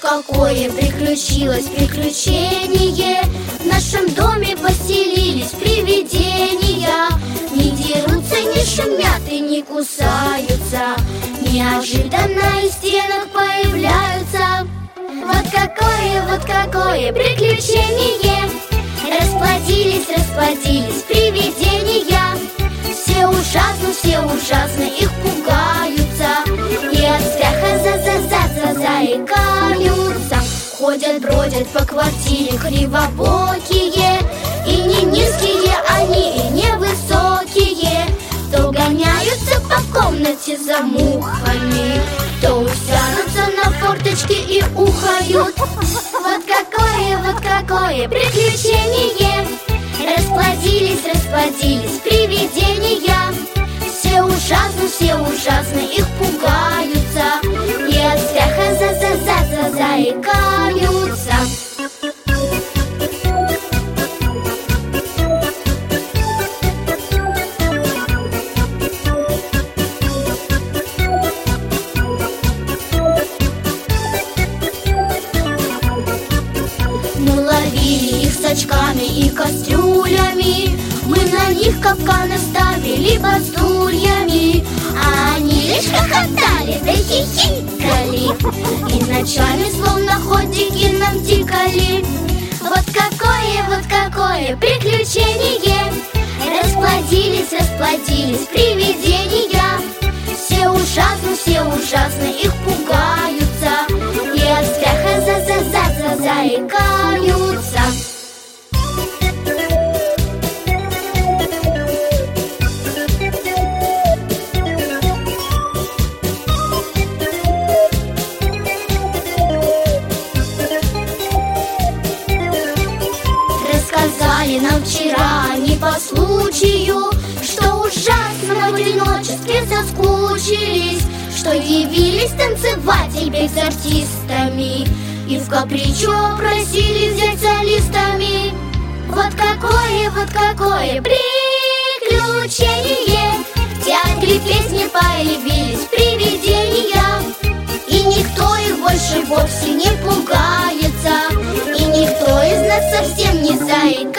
какое приключилось приключение! В нашем доме поселились привидения. Не дерутся, не шумят и не кусаются, неожиданно из стенок появляются. Вот какое приключение! Расплодились привидения. Все ужасно их пугаются, и от страха заикаются. Ходят, бродят по квартире кривобокие, и не низкие они, и не высокие. То гоняются по комнате за мухами, то усядутся на форточке и ухают. Вот какое приключение! Расплодились привидения. Все ужасно их пугаются, и от страха заикаются. Мы ловили их с очками и кастрюлями, мы на них капканы ставили под стульями, а они лишь хохотали да хихикали, и ночами словно ходики нам тикали. Вот какое приключение! Расплодились привидения. Все ужасно их пугаются, и от страха заикаются. Рассказали нам вчера не по случаю, что ужасно в одиночестве соскучились, что явились танцевать без артистами и в капричо просили взять солистами. Вот какое приключение! В театре песни появились привидения, и никто их больше вовсе не пугается, и никто из нас совсем не заикается.